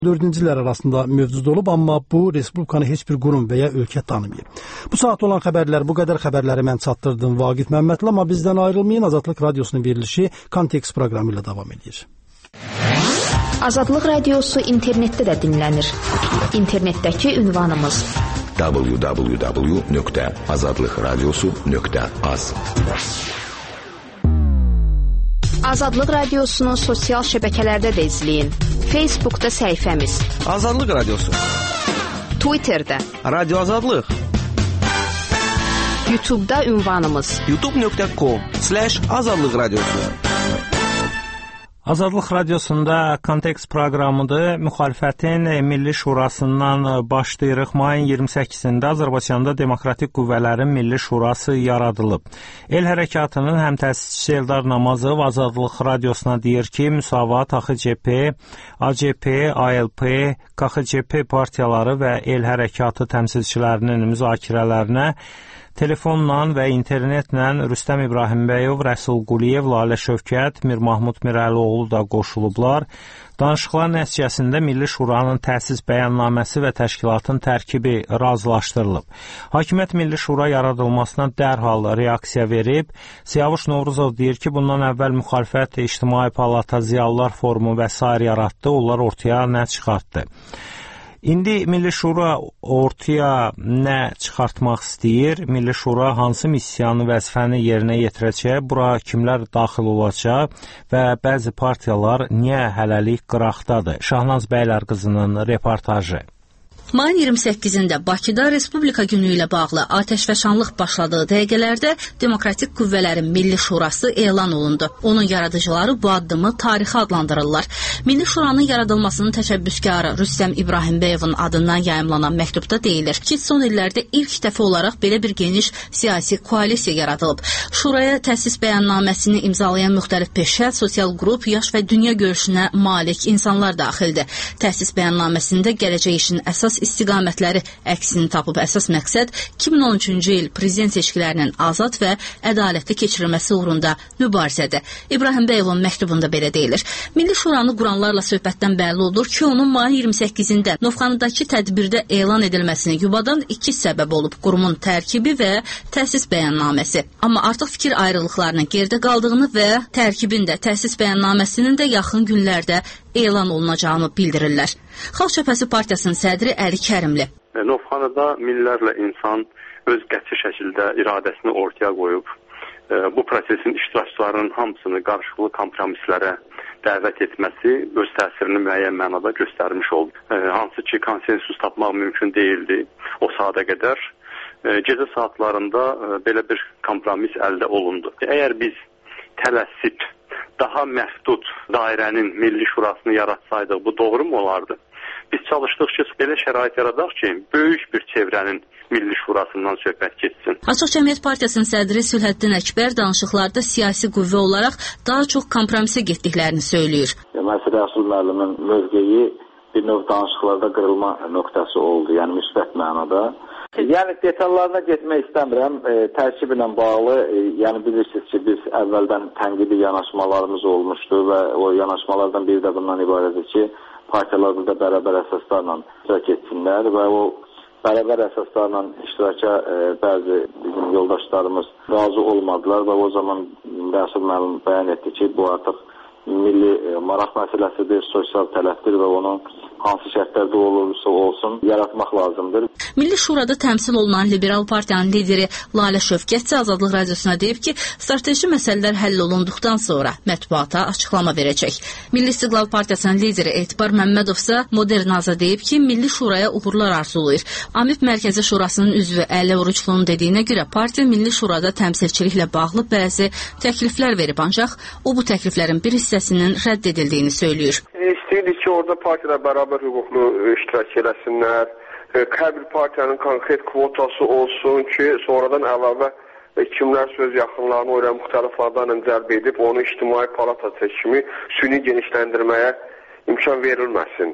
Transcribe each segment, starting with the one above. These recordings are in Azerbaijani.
4-cü illər arasında mövcud olub, amma bu respublikanı heç bir qurum və ya ölkə tanımayıb. Bu saat olan xəbərlər, bu qədər xəbərləri mən çatdırdım Vaqif Məmmədli, amma bizdən ayrılmayın. Azadlıq Radiosunun verilişi Kontekst proqramı ilə davam edir. Azadlıq Radiosu internetdə də dinlənir. İnternetdəki ünvanımız www.azadlıqradiosu.az. Azadlıq Radiosunun sosial şəbəkələrdə də izləyin. Facebookda səhifəmiz Azadlıq Radiosu, Twitterdə Radio Azadlıq, YouTube'da ünvanımız youtube.com/azadlıq radiosu. Azadlıq Radiosunda Kontekst proqramıdır. Müxalifətin Milli Şurasından başlayırıq. Mayın 28-də Azərbaycanda Demokratik Qüvvələrin Milli Şurası yaradılıb. El Hərəkatının həm təsisçisi Eldar Namazov Azadlıq Radiosuna deyir ki, Müsavat, AXCP, ACP, ALP, KXCP partiyaları və El Hərəkatı təmsilçilərinin müzakirələrinə telefonla və internetlə Rüstəm İbrahimbəyov, Rəsul Quliyev, Lalə Şövkət, Mir Mahmud Mirəlioğlu da qoşulublar. Danışıqlar nəticəsində Milli Şuranın təsis bəyannaməsi və təşkilatın tərkibi razılaşdırılıb. Hakimiyyət Milli Şura yaradılmasına dərhal reaksiya verib. Siyavuş Novruzov deyir ki, bundan əvvəl müxalifət İctimai Palata Ziyalılar Forumu və s. yaratdı. Onlar ortaya nə çıxartdı? İndi Milli Şura ortaya nə çıxartmaq istəyir? Milli Şura hansı missiyanı, vəzifəni yerinə yetirəcək? Bura kimlər daxil olacaq və bəzi partiyalar niyə hələlik qıraqdadır? Şahnaz Bəylər qızının reportajı. Mayın 28-də Bakıda Respublika günü ilə bağlı atəşfəşanlıq başladığı dəqiqələrdə Demokratik Qüvvələrin Milli Şurası elan olundu. Onun yaradıcıları bu addımı tarixi adlandırırlar. Milli Şuranın yaradılmasının təşəbbüskarı Rüstəm İbrahimbəyovun adından yayımlanan məktubda deyilir ki, son illərdə ilk dəfə olaraq belə bir geniş siyasi koalisiya yaradılıb. Şuraya təsis bəyannaməsini imzalayan müxtəlif peşə, sosial qrup, yaş və dünya görüşünə malik insanlar daxildir. Təsis bəyannaməsində gələcək işin əsas istiqamətləri əksini tapıb. Əsas məqsəd 2013-cü il prezident seçkilərinin azad və ədalətli keçirilməsi uğrunda mübarizədir. İbrahimbəyovun məktubunda belə deyilir. Milli Şuranı quranlarla söhbətdən bəlli olur ki, onun mayın 28-də Novxanıdakı tədbirdə elan edilməsini yubadan iki səbəb olub: qurumun tərkibi və təsis bəyannaməsi. Amma artıq fikir ayrılıqlarının geridə qaldığını və tərkibin də, təsis bəyannaməsinin də yaxın günlərdə elan olunacağını bildirirlər. Xalq Cəbhəsi Partiyasının sədri Əli Kərimli. Novxanıda minlərlə insan öz qəti şəkildə iradəsini ortaya qoyub, bu prosesin iştirakçılarının hamısını qarşılıqlı kompromislərə dəvət etməsi öz təsirini müəyyən mənada göstərmiş oldu. Hansı ki, konsensus tapmaq mümkün deyildi o saata qədər. Gecə saatlarında belə bir kompromis əldə olundu. Əgər biz tələsib daha məhdud dairənin Milli Şurasını yaratsaydıq, bu doğru mu olardı? Biz çalışdıq ki, belə şərait yaradaq ki, böyük bir çevrənin Milli Şurasından söhbət getsin. Açıq Cəmiyyət Partiyasının sədri Sülhəddin Əkbər danışıqlarda siyasi qüvvə olaraq daha çox kompromisə getdiklərini söyləyir. Məsələ Rəsul müəllimin mövqeyi bir növ danışıqlarda qırılma nöqtəsi oldu, yəni müsbət mənada. Yəni detallarına getmək istəmirəm. Tərkib ilə bağlı, yəni bilirsiniz ki, biz əvvəldən tənqidi yanaşmalarımız olmuşdu və o yanaşmalardan biri də bundan ibarətdir ki, partiyalar burada bərabər əsaslarla iştirak etsinlər və o bərabər əsaslarla iştiraka bəzi bizim yoldaşlarımız razı olmadılar və o zaman Rəsul müəllim bəyan etdi ki, bu artıq milli maraq məsələsidir, sosial tələbdir və onun hansı şərtlərdə olursa olsun yaratmaq lazımdır. Milli Şurada təmsil olunan Liberal Partiyanın lideri Lalə Şövkət isə Azadlıq Radiosuna deyib ki, strateji məsələlər həll olunduqdan sonra mətbuata açıqlama verəcək. Milli İstiqlal Partiyasının lideri Etibar Məmmədov isə Modernaza deyib ki, Milli Şuraya uğurlar arzulayır. AMİP Mərkəzi Şurasının üzvü Əli Oruçlunun dediyinə görə partiya Milli Şurada təmsilçiliklə bağlı bəzi təkliflər verib, ancaq o bu təkliflərin bir hissəsinin rədd edildiyini söyləyir. İstəyirdik ki, orada partiyalar bərabər hüquqlu iştirak eləsinlər. Hər bir partiyanın konkret kvotası olsun ki, sonradan əlavə kimlər söz yaxınlarını oraya müxtəlif adlarla cəlb edib, onu ictimai palata seçimi süni genişləndirməyə imkan verilməsin.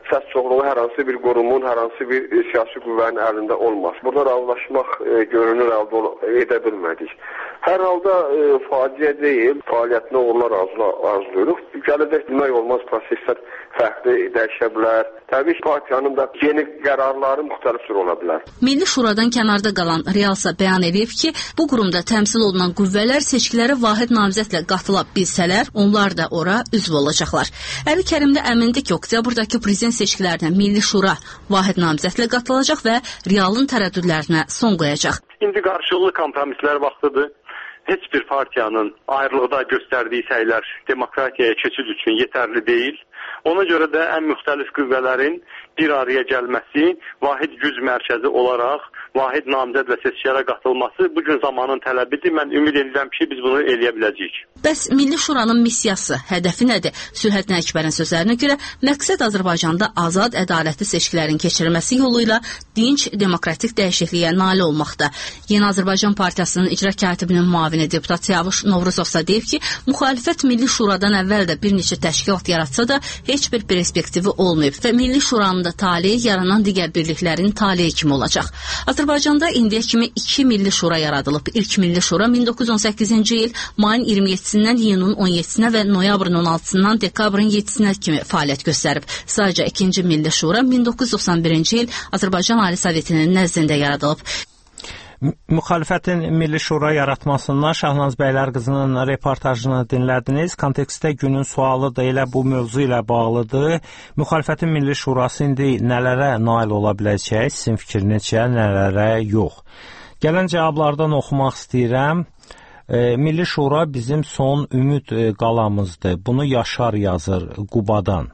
səs çoxluğu hər hansı bir qurumun, hər hansı bir siyasi qüvvənin əlində olmaz. Burada razılaşmaq görünür əldə edə bilmədik. Hər halda faciə deyil, fəaliyyətinə uğurlar arzulayırıq. Gələcək bilmək olmaz, proseslər fərqli dəyişə bilər. Təbii ki, partiyanın da yeni qərarları müxtəlif cür ola bilər. Milli Şuradan kənarda qalan Realsa bəyan edib ki, bu qurumda təmsil olunan qüvvələr seçkilərə vahid namizədlə qatıla bilsələr, onlar da ora üzv olacaqlar. Əli Kərim də əmindir ki, oktyabrdakı prezident seçkilərinə Milli Şura vahid namizədlə qatılacaq və Realın tərəddüdlərinə son qoyacaq. İndi qarşılıqlı kompromislər vaxtıdır. Heç bir partiyanın ayrılıqda göstərdiyi səylər demokratiyaya keçid üçün yetərli deyil. Ona görə də ən müxtəlif qüvvələrin bir araya gəlməsi, vahid güc mərkəzi olaraq vahid namizədlə seçkilərə qatılması bu gün zamanın tələbidir. Mən ümid edirəm ki, biz bunu eləyə biləcəyik. Bəs Milli Şuranın missiyası, hədəfi nədir? Sülhəddin Əkbərin sözlərinə görə məqsəd Azərbaycanda azad, ədalətli seçkilərin keçirilməsi yolu ilə dinc, demokratik dəyişikliyə nail olmaqda. Yeni Azərbaycan Partiyasının icra katibinin müavini deputat Siyavuş Novruzov da deyib ki, müxalifət Milli Şuradan əvvəl də bir neçə təşkilat yaratsa da heç bir perspektivi olmayıb və Milli Şuranın da taleyi yaranan digər birliklərin taleyi kimi olacaq. Azərbaycanda indiyə kimi 2 Milli Şura yaradılıb. İlk Milli Şura 1918-ci il mayın 27-dən iyunun 17-sinə və noyabrın 16-sından dekabrın 7-sinə kimi fəaliyyət göstərib. Sadəcə 2-ci Milli Şura 1991-ci il Azərbaycan Ali Sovetinin nəzdində yaradılıb. Müxalifətin Milli Şura yaratmasından Şahnaz Bəylər qızının reportajını dinlədiniz. Kontekstdə günün sualı da elə bu mövzu ilə bağlıdır. Müxalifətin Milli Şurası indi nələrə nail ola biləcək, sizin fikrinizcə nələrə yox. Gələn cavablardan oxumaq istəyirəm. Milli Şura bizim son ümid qalamızdır. Bunu Yaşar yazır Qubadan.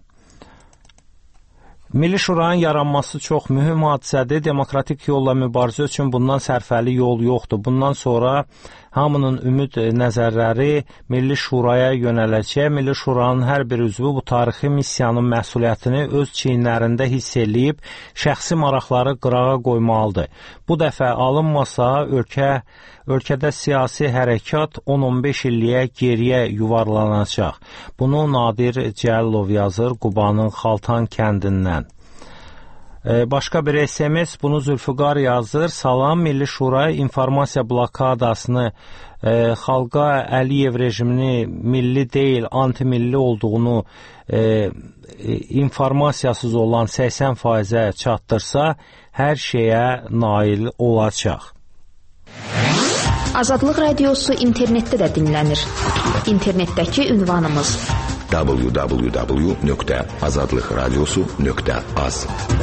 Milli Şuranın yaranması çox mühüm hadisədir. Demokratik yolla mübarizə üçün bundan sərfəli yol yoxdur. Bundan sonra hamının ümid nəzərləri Milli Şuraya yönələcək. Milli Şuranın hər bir üzvü bu tarixi missiyanın məsuliyyətini öz çiyinlərində hiss eləyib, şəxsi maraqları qırağa qoymalıdır. Bu dəfə alınmasa, ölkədə siyasi hərəkat 10-15 illiyə geriyə yuvarlanacaq. Bunu Nadir Cəlilov yazır Qubanın Xaltan kəndindən. Başqa bir SMS bunu Zülfüqar yazır. Salam, Milli Şura informasiya blokadasını xalqa Əliyev rejimini milli deyil, antimilli olduğunu informasiyasız olan 80%-ə çatdırsa, hər şeyə nail olacaq. Azadlıq Radiosu internetdə də dinlənir. İnternetdəki ünvanımız www.azadlıqradiosu.az.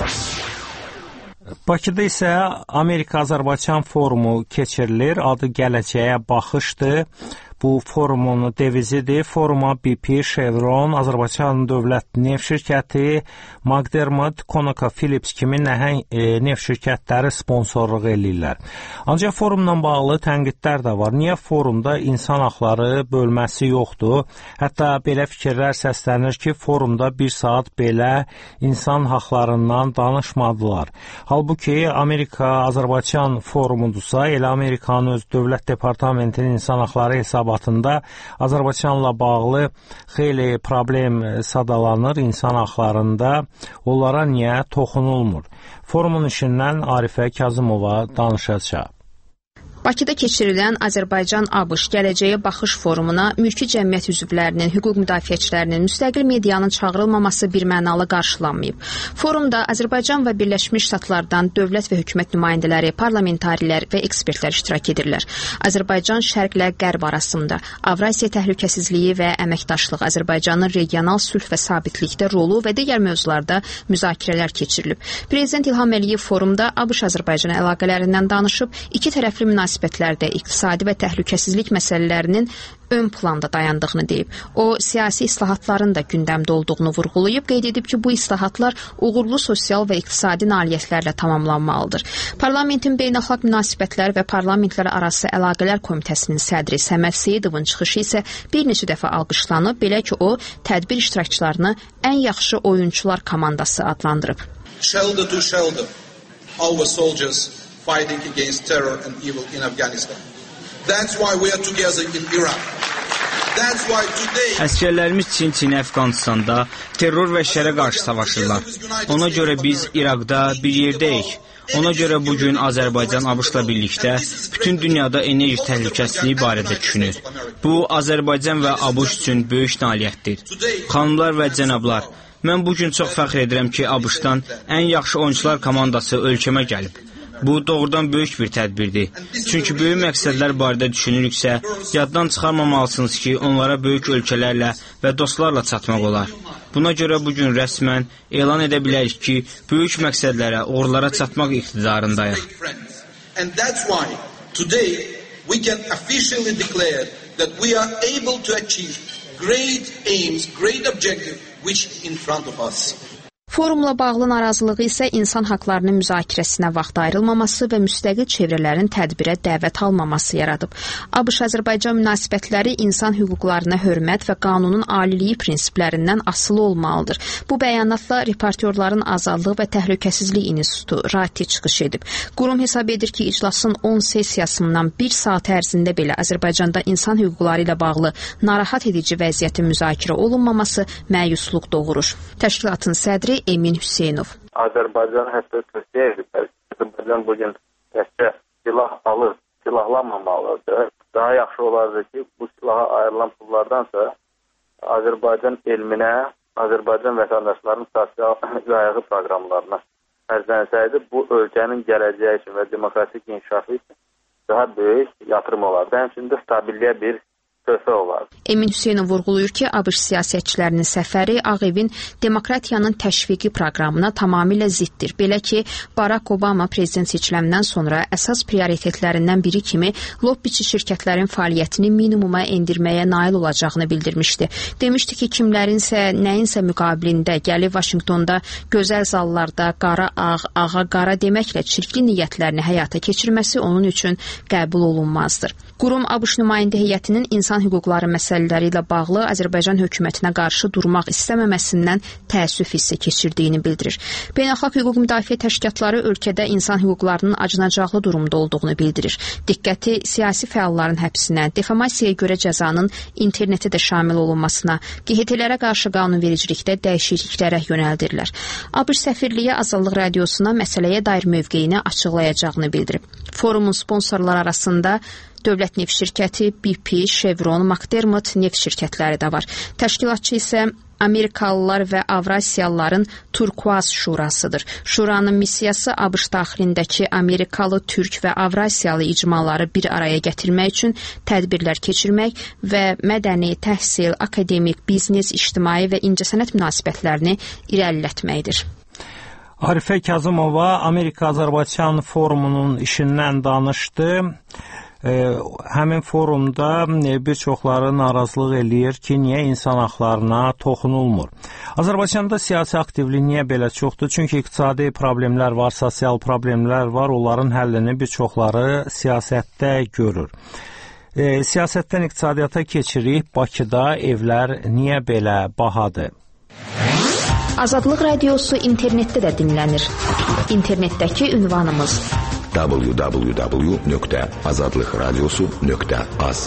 Bakıda isə Amerika-Azərbaycan forumu keçirilir. Adı Gələcəyə Baxışdır. Bu forumun devizidir. Foruma BP, Chevron, Azərbaycan Dövlət Neft Şirkəti, McDermott, ConocoPhillips kimi nəhəng neft şirkətləri sponsorluq eləyirlər. Ancaq forumla bağlı tənqidlər də var. Niyə forumda insan haqları bölməsi yoxdur? Hətta belə fikirlər səslənir ki, forumda bir saat belə insan haqlarından danışmadılar. Halbuki Amerika-Azərbaycan forumudursa, elə Amerikanın öz dövlət departamentinin insan haqları hesabı Azərbaycanla bağlı xeyli problem sadalanır insan haqlarında. Onlara niyə toxunulmur? Forumun işindən Arifə Kazımova danışacaq. Bakıda keçirilən Azərbaycan-ABŞ Gələcəyə Baxış forumuna mülki cəmiyyət üzvlərinin, hüquq müdafiəçilərinin, müstəqil medianın çağırılmaması birmənalı qarşılanmayıb. Forumda Azərbaycan və Birləşmiş Ştatlardan dövlət və hökumət nümayəndələri, parlamentarilər və ekspertlər iştirak edirlər. Azərbaycan şərqlə qərb arasında Avrasiya təhlükəsizliyi və əməkdaşlıq, Azərbaycanın regional sülh və sabitlikdə rolu və digər mövzularda müzakirələr keçirilib. Prezident İlham Əliyev forumda ABŞ-Azərbaycan əlaqələrindən danışıb, iki tərəfli münasibətlərdə iqtisadi və təhlükəsizlik məsələlərinin ön planda dayandığını deyib. O, siyasi islahatların da gündəmdə olduğunu vurğulayıb, qeyd edib ki, bu islahatlar uğurlu sosial və iqtisadi nailiyyətlərlə tamamlanmalıdır. Parlamentin beynəlxalq münasibətlər və parlamentlər arası əlaqələr komitəsinin sədri Səməd Seyidovun çıxışı isə bir neçə dəfə alqışlanıb, belə ki, o, tədbir iştirakçılarını ən yaxşı oyunçular komandası adlandırıb. Shoulder to shoulder, our soldiers fighting against terror and evil in Afghanistan. That's why we are together in Iraq. Əsgərlərimiz Çin, Əfqanistanda terror və şərə qarşı savaşırlar. Ona görə biz İraqda bir yerdəyik. Ona görə bugün Azərbaycan ABŞ-la birlikdə bütün dünyada enerji təhlükəsizliyi barədə düşünür. Bu, Azərbaycan və ABŞ üçün böyük nailiyyətdir. Xanımlar və cənablar, mən bugün çox fəxr edirəm ki, ABŞ-dan ən yaxşı oyunçular komandası ölkəmə gəlib. Bu, doğrudan böyük bir tədbirdir. Çünki böyük məqsədlər barədə düşünürüksə, yaddan çıxarmamalısınız ki, onlara böyük ölkələrlə və dostlarla çatmaq olar. Buna görə bugün rəsmən elan edə bilərik ki, böyük məqsədlərə, uğurlara çatmaq iqtidarındayıq. And that's why today we can officially declare that we are able to achieve great aims, great objectives which in front of us. Forumla bağlı narazılığı isə insan haqlarının müzakirəsinə vaxt ayrılmaması və müstəqil çevrələrin tədbirə dəvət almaması yaradıb. ABŞ-Azərbaycan münasibətləri insan hüquqlarına hörmət və qanunun aliliyi prinsiplərindən asılı olmalıdır. Bu bəyanatla Reportyorların Azadlıq və Təhlükəsizlik İnstitutu RATI çıxış edib. Qurum hesab edir ki, iclasın 10 sessiyasından 1 saat ərzində belə Azərbaycanda insan hüquqları ilə bağlı narahat edici vəziyyətin müzakirə olunmaması məyusluq doğurur. Təşkilatın sədri Emin Hüseynov. Azərbaycan hətta tövsiyə edib. Azərbaycan bugün təkcə silah alır, silahlanmamalıdır. Daha yaxşı olardı ki, bu silaha ayrılan pullardansa Azərbaycan elminə, Azərbaycan vətəndaşlarının sosial qayğı proqramlarına xərclənsəydi, bu ölkənin gələcəyi üçün və demokratik inkişafı üçün daha böyük yatırım olardı. Həmçində stabilliyə bir töhfə olar. Emin Hüseynov vurğulayır ki, ABŞ siyasətçilərinin səfəri Ağ Evin demokratiyanın təşviqi proqramına tamamilə ziddir. Belə ki, Barack Obama prezident seçiləndən sonra əsas prioritetlərindən biri kimi lobbiçi şirkətlərin fəaliyyətini minimuma endirməyə nail olacağını bildirmişdi. Demişdi ki, kimlərinsə nəyinsə müqabilində gəlib Vaşinqtonda gözəl zallarda qara ağ, ağa qara deməklə çirkli niyyətlərini həyata keçirməsi onun üçün qəbul olunmazdır. Qurum ABŞ nümayəndə heyətinin insan hüquqları məsələləri ilə bağlı Azərbaycan hökumətinə qarşı durmaq istəməməsindən təəssüf hissi keçirdiyini bildirir. Beynəlxalq hüquq müdafiə təşkilatları ölkədə insan hüquqlarının acınacaqlı durumda olduğunu bildirir. Diqqəti siyasi fəalların həbsinə, defamasiyaya görə cəzanın internetə də şamil olunmasına, QHT-lərə qarşı qanunvericilikdə dəyişikliklərə yönəldirlər. ABŞ səfirliyi Azadlıq Radiosuna məsələyə dair mövqeyini açıqlayacağını bildirib. Forumun sponsorları arasında Dövlət Neft Şirkəti, BP, Chevron, McDermott neft şirkətləri də var. Təşkilatçı isə Amerikalılar və Avrasiyalıların Turkuaz Şurasıdır. Şuranın missiyası ABŞ daxilindəki Amerikalı, Türk və Avrasiyalı icmaları bir araya gətirmək üçün tədbirlər keçirmək və mədəni, təhsil, akademik, biznes, ictimai və incəsənət münasibətlərini irəlilətməkdir. Arifə Kazımova Amerika-Azərbaycan forumunun işindən danışdı. Həmin forumda bir çoxları narazılıq eləyir ki, niyə insan haqlarına toxunulmur. Azərbaycanda siyasi aktivlik niyə belə çoxdur? Çünki iqtisadi problemlər var, sosial problemlər var, onların həllini bir çoxları siyasətdə görür. Siyasətdən iqtisadiyyata keçirik, Bakıda evlər niyə belə bahadır? Azadlıq Radiosu internetdə də dinlənir. İnternetdəki ünvanımız www.azadlıqradiosu.az.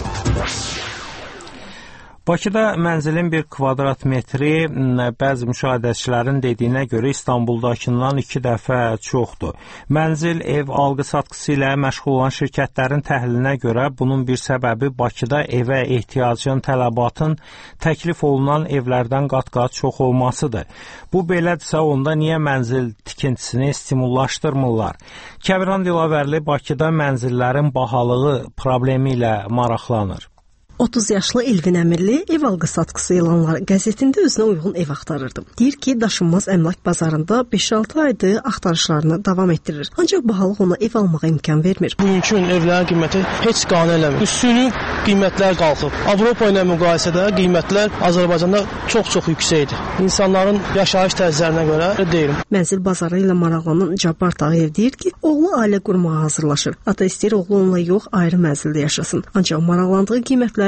Bakıda mənzilin bir kvadrat metri bəzi müşahidəçilərin dediyinə görə İstanbuldakından 2 dəfə çoxdur. Mənzil ev alqı-satqısı ilə məşğul olan şirkətlərin təhlilinə görə bunun bir səbəbi Bakıda evə ehtiyacın, tələbatın təklif olunan evlərdən qat-qat çox olmasıdır. Bu belədirsə, onda niyə mənzil tikintisini stimullaşdırmırlar? Kəbirhan Dilavərli Bakıda mənzillərin bahalığı problemi ilə maraqlanır. 30 yaşlı Elvin Əmirli ev alqı-satqısı elanları qəzetində özünə uyğun ev axtarırdı. Deyir ki, daşınmaz əmlak bazarında 5-6 aydır axtarışlarını davam etdirir. Ancaq bahalıq ona ev almağa imkan vermir. Mümkün evlərin qiyməti heç qane eləmir. Üstünü qiymətlər qalxıb. Avropa ilə müqayisədə qiymətlər Azərbaycanda çox-çox yüksəkdir. İnsanların yaşayış tərzlərinə görə deyil. Mənzil bazarı ilə maraqlanan Cabbar Tağıyev deyir ki, oğlu ailə qurmağa hazırlaşır. Ata istəyir oğlu onunla yox, ayrı mənzildə yaşasın. Ancaq maraqlandığı qiymətlər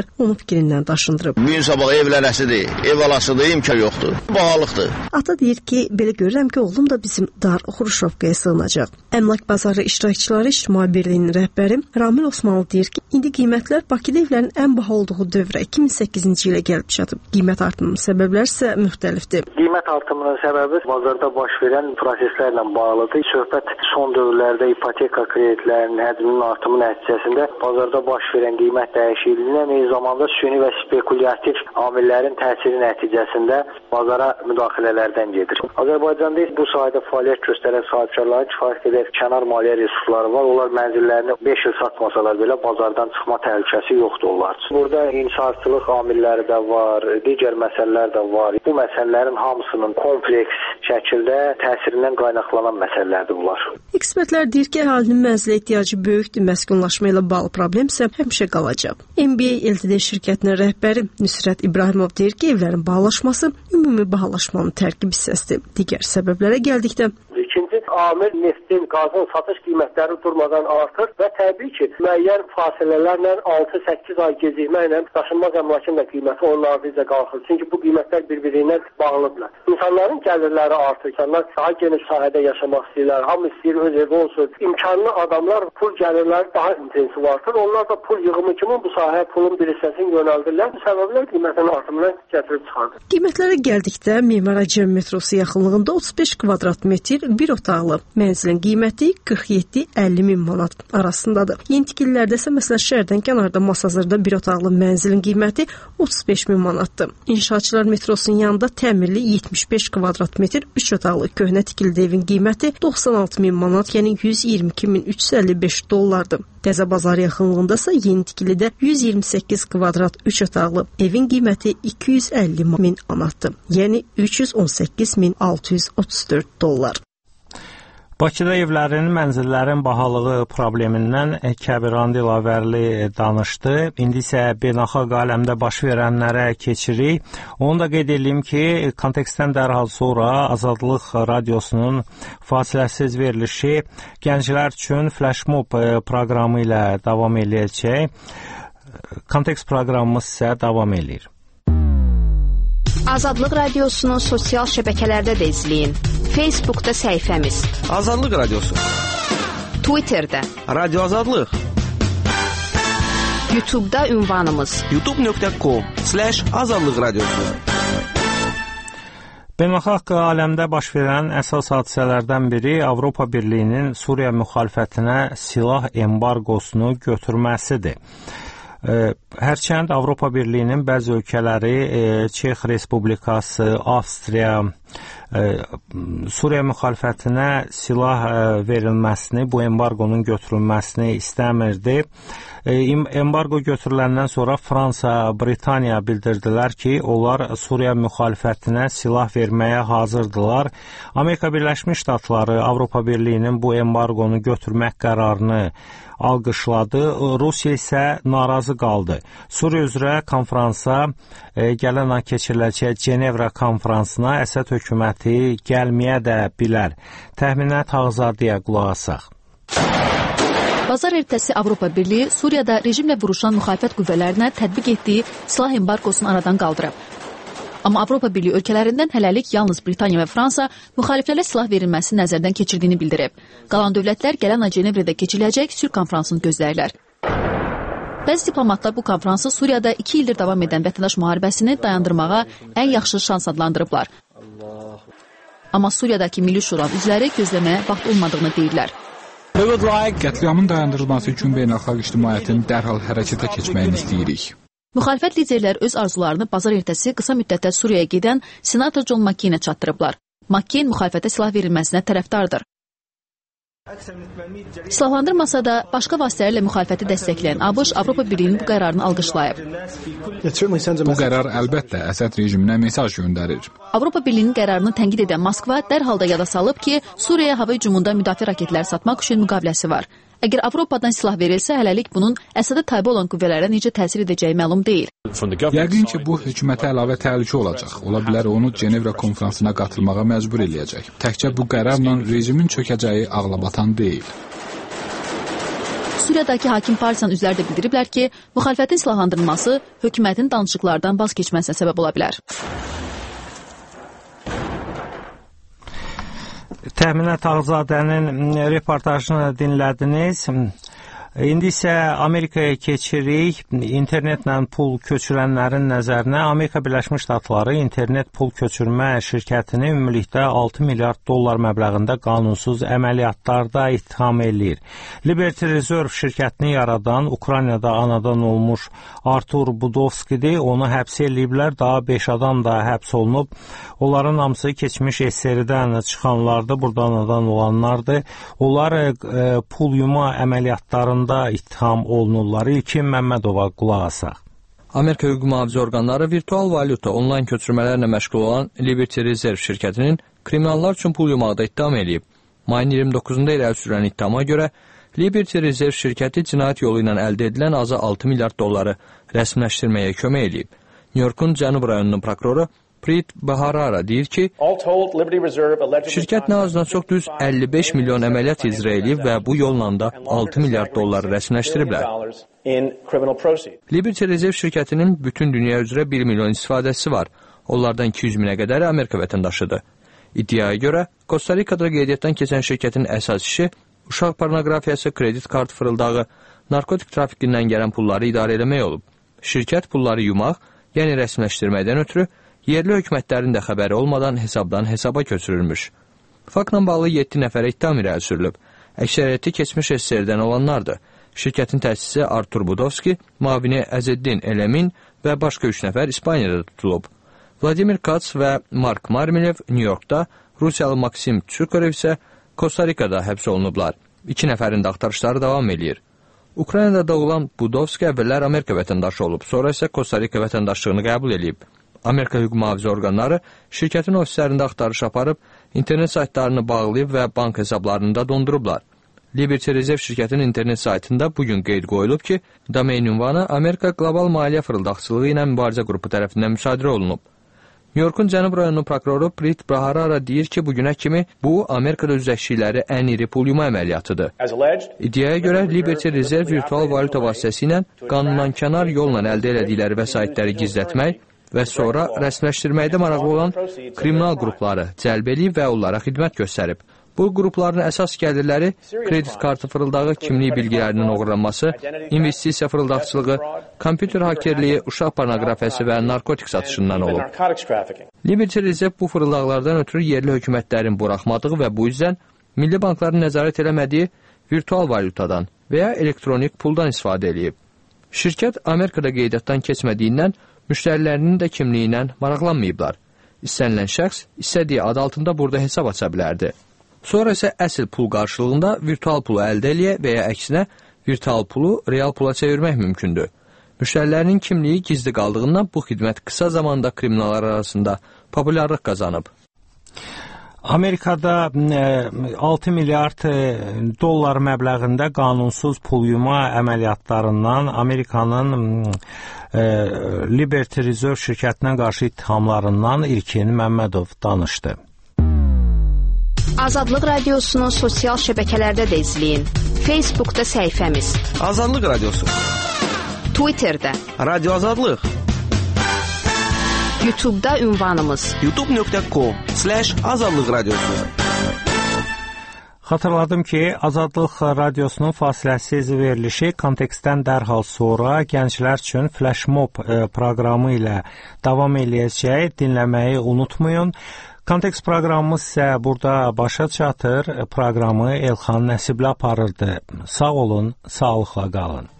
ekspertlər onun fikrindən daşındırıb. Gün sabah evlənəsidir, ev alasıdır, imkan yoxdur, bahalıqdır. Ata deyir ki, belə görürəm ki, oğlum da bizim dar Xruşovkaya sığınacaq. Əmlak bazarı iştirakçıları İctimai Birliyinin rəhbəri Ramil Osmanlı deyir ki, indi qiymətlər Bakıda evlərin ən baha olduğu dövrə 2008-ci ilə gəlib çatıb. Qiymət artımının səbəbləri isə müxtəlifdir. Qiymət artımının səbəbi bazarda baş verən proseslərlə bağlıdır. Söhbət son dövrlərdə ipoteka kreditlərinin həcminin artımı nəticəsində bazarda baş verən qiymət dəyişikliyindən eyni zamanda süni və spekulyativ amillərin təsiri nəticəsində bazara müdaxilələrdən gedir. Azərbaycanda bu sahədə fəaliyyət göstərən sahibkarların kifayət qədər kənar maliyyə resursları var. Onlar mənzillərini 5 il satmasalar belə bazardan çıxma təhlükəsi yoxdur onlar. Burada inşaatçılıq amilləri də var, digər məsələlər də var. Bu məsələlərin hamısının kompleks şəkildə təsirindən qaynaqlanan məsələlərdir bunlar. Ekspertlər deyir ki, əhalinin mənzilə ehtiyacı böyükdür, məskunlaşma ilə bağlı problem isə həmişə qalacaq. NBA LTD şirkətinin rəhbəri Nüsrət İbrahimov deyir ki, evlərin bahalaşması ümumi bahalaşmanın tərkib hissəsidir. Digər səbəblərə gəldikdə İkinci amil neftin, qazın satış qiymətləri durmadan artır və təbii ki, müəyyən fasilələrlə 6-8 ay gecikməklə daşınmaz əmlakın da qiyməti onun ardınca qalxır. Çünki bu qiymətlər bir-birinə bağlıdırlar. İnsanların gəlirləri artır, insanlar daha geniş sahədə yaşamaq istəyirlər, hamı istəyir öz evi olsun. İmkanlı adamlar pul gəlirləri daha intensiv artır. Onlar da pul yığımı kimi bu sahəyə pulun bir hissəsini yönəldirlər. Bu səbəblər qiymətin artımına gətirib çıxardır. Qiymətlərə gəldikdə Memara Cəm metrosu yaxınlığında 35 kvadrat metr bir otaqlı mənzilin qiyməti 47-50 min manat arasındadır. Yeni tikililərdə isə məsələn şəhərdən kənarda Masazırda bir otaqlı mənzilin qiyməti 35 min manatdır. İnşaatçılar metrosunun yanında təmirli 75 kvadrat metr 3 otaqlı köhnə tikili evin qiyməti 96 min manat, yəni 122.355 dollardır. Təzə bazar yaxınlığında isə yeni tikilidə 128 kvadrat 3 otaqlı evin qiyməti 250 min manatdır, yəni 318.634 dollar. Bakıda evlərin, mənzillərin bahalığı problemindən Kəbiran Dilavərli danışdı. İndi isə beynəlxalq aləmdə baş verənlərə keçirik. Onu da qeyd edeyim ki, kontekstdən dərhal sonra Azadlıq Radiosunun fasiləsiz verilişi gənclər üçün Flash Mob proqramı ilə davam edəcək. Kontekst proqramımız isə davam edir. Azadlıq Radiosunu sosial şəbəkələrdə də izləyin. Facebookda səhifəmiz Azadlıq Radiosu, Twitterdə Radio Azadlıq, YouTube'da ünvanımız youtube.com/Azadlıq Radiosu. Beynəlxalq aləmdə baş verən əsas hadisələrdən biri Avropa Birliyinin Suriya müxalifətinə silah embarqosunu götürməsidir. Hərçənd Avropa Birliyinin bəzi ölkələri, Çex Respublikası, Avstriya, Suriya müxalifətinə silah verilməsini, bu embarqonun götürülməsini istəmirdi. Embarqo götürüləndən sonra Fransa, Britaniya bildirdilər ki, onlar Suriya müxalifətinə silah verməyə hazırdılar. Amerika Birləşmiş Ştatları Avropa Birliyinin bu embarqonu götürmək qərarını alqışladı. Rusiya isə narazı qaldı. Suriya üzrə konfransa gələn ay keçiriləcək Cenevra konfransına Əsəd hökuməti gəlməyə də bilər. Təxminat Ağzadıya qulaq asaq. Bazar ertəsi Avropa Birliyi Suriyada rejimlə vuruşan müxalifət qüvvələrinə tətbiq etdiyi silah embarqosunu aradan qaldırıb. Amma Avropa Birliyi ölkələrindən hələlik yalnız Britaniya və Fransa müxaliflərə silah verilməsi nəzərdən keçirdiyini bildirib. Qalan dövlətlər gələn ay Cenevrədə keçiriləcək sülh konfransını gözləyirlər. Bəzi diplomatlar bu konfransı Suriyada 2 ildir davam edən vətəndaş müharibəsini dayandırmağa ən yaxşı şans adlandırıblar. Amma Suriyadakı Milli Şura üzvləri gözləməyə vaxt olmadığını deyirlər. Qətliamın dayandırılması üçün beynəlxalq ictimaiyyətin dərhal hərəkətə keçməyini istəyirik. Müxalifət liderləri öz arzularını bazar ertəsi qısa müddətdə Suriyaya gedən senator John McCainə çatdırıblar. McCain müxalifətə silah verilməsinə tərəfdardır. Silahlandırmasa da başqa vasitələrlə müxalifəti dəstəkləyən ABŞ Avropa Birliyinin bu qərarını alqışlayıb. Bu qərar əlbəttə Əsəd rejiminə mesaj göndərir. Avropa Birliyinin qərarını tənqid edən Moskva dərhal da yada salıb ki, Suriyaya hava hücumunda müdafiə raketləri satmaq üçün müqaviləsi var. Əgər Avropadan silah verilsə, hələlik bunun Əsədə tabe olan qüvvələrə necə təsir edəcəyi məlum deyil. Yəqin ki, bu hökumətə əlavə təhlükə olacaq. Ola bilər onu Cenevra konfransına qatılmağa məcbur eləyəcək. Təkcə bu qərarla rejimin çökəcəyi ağlabatan deyil. Suriyadakı hakim partiyanın üzvləri də bildiriblər ki, müxalifətin silahlandırılması hökumətin danışıqlardan vaz keçməsinə səbəb ola bilər. Təminat Ağzadənin reportajını dinlədiniz. İndi isə Amerikaya keçirik. İnternetlə pul köçürənlərin nəzərinə Amerika Birləşmiş Ştatları internet pul köçürmə şirkətini ümumilikdə 6 milyard dollar məbləğində qanunsuz əməliyyatlarda ittiham eləyir. Liberty Reserve şirkətini yaradan Ukraynada anadan olmuş Artur Budovskidir. Onu həbs eləyiblər. Daha 5 adam da həbs olunub. Onların hamısı keçmiş SSR-dən çıxanlardır, burada anadan olanlardır. Onlar pul yuma əməliyyatlarında ittiham olunurlar. İlkin Məmmədova qulaq asaq. Amerika hüquq mühafizə orqanları virtual valyuta onlayn köçürmələrlə məşğul olan Liberty Reserve şirkətinin kriminallar üçün pul yumaqda ittiham eləyib. Mayın 29-da irəli sürülən ittihama görə Liberty Reserve şirkəti cinayət yolu ilə əldə edilən azı 6 milyard dolları rəsmiləşdirməyə kömək eləyib. New Yorkun Cənub rayonunun prokuroru Preet Bharara deyir ki, şirkət nə azdan çox düz 55 milyon əməliyyat icra edib və bu yolla da 6 milyard dolları rəsmiləşdiriblər. Liberty Reserve şirkətinin bütün dünya üzrə 1 milyon istifadəçisi var. Onlardan 200 minə qədəri Amerika vətəndaşıdır. İddiaya görə, Costa Rica'da qeydiyyatdan keçən şirkətin əsas işi uşaq pornoqrafiyası, kredit kart fırıldağı, narkotik trafikindən gələn pulları idarə eləmək olub. Şirkət pulları yumaq, yəni rəsmiləşdirməkdən ötürü yerli hökumətlərin də xəbəri olmadan hesabdan hesaba köçürülmüş. Faktla bağlı 7 nəfərə ittiham irəli sürülüb. Əksəriyyəti keçmiş SSR-dən olanlardır. Şirkətin təsisçisi Artur Budovski, müavini Əzeddin Elemin və başqa 3 nəfər İspaniyada tutulub. Vladimir Kats və Mark Marmilev New Yorkda, Rusiyalı Maksim Çukarev isə Costa Rica'da həbs olunublar. 2 nəfərin də axtarışları davam edir. Ukraynada doğulan Budovski əvvəllər Amerika vətəndaşı olub, sonra isə Costa Rica vətəndaşlığını qəbul edib. Amerika hüquq mühafizə orqanları şirkətin ofislərində axtarış aparıb, internet saytlarını bağlayıb və bank hesablarını da dondurublar. Liberty Reserve şirkətinin internet saytında bugün qeyd qoyulub ki, domain ünvanı Amerika Qlobal Maliyyə Fırıldaqçılığı ilə mübarizə qrupu tərəfindən müsadirə olunub. New Yorkun Cənub rayonunun prokuroru Preet Bharara deyir ki, bugünə kimi bu Amerikada üzləşdikləri ən iri pul yuma əməliyyatıdır. İddiaya görə Liberty Reserve virtual valyuta vasitəsilə qanundan kənar yolla əldə elədikləri vəsaitləri gizlətmək və sonra rəsmiləşdirməkdə maraqlı olan kriminal qrupları cəlb edib və onlara xidmət göstərib. Bu qrupların əsas gəlirləri kredit kartı fırıldağı, kimlik bilgilərinin oğurlanması, investisiya fırıldaqçılığı, kompüter hakerliyi, uşaq pornoqrafiyası və narkotik satışından olub. Liberty Reserve bu fırıldaqlardan ötürü yerli hökumətlərin buraxmadığı və bu yüzdən milli bankların nəzarət eləmədiyi virtual valyutadan və ya elektronik puldan istifadə edib. Şirkət Amerikada qeydiyyatdan keçmədiyindən müştərilərinin də kimliyi ilə maraqlanmayıblar. İstənilən şəxs istədiyi ad altında burada hesab aça bilərdi. Sonra isə əsl pul qarşılığında virtual pulu əldə eləyə və ya əksinə virtual pulu real pula çevirmək mümkündür. Müştərilərinin kimliyi gizli qaldığından bu xidmət qısa zamanda kriminallar arasında populyarlıq qazanıb. Amerikada 6 milyard dollar məbləğində qanunsuz pul yuma əməliyyatlarından Amerikanın Liberty Reserve şirkətinə qarşı ittihamlarından İlkin Məmmədov danışdı. Azadlıq Radiosunu sosial şəbəkələrdə də izləyin. Facebookda səhifəmiz Azadlıq Radiosu, Twitterdə Radio Azadlıq, YouTube'da ünvanımız youtube.com/azadlıq radiosu. Xatırladım ki, Azadlıq Radiosunun fasiləsiz verilişi kontekstdən dərhal sonra gənclər üçün Flash Mob proqramı ilə davam eləyəcək. Dinləməyi unutmayın. Kontekst proqramımız isə burada başa çatır. Proqramı Elxan Nəsibli aparırdı. Sağ olun, sağlıqla qalın.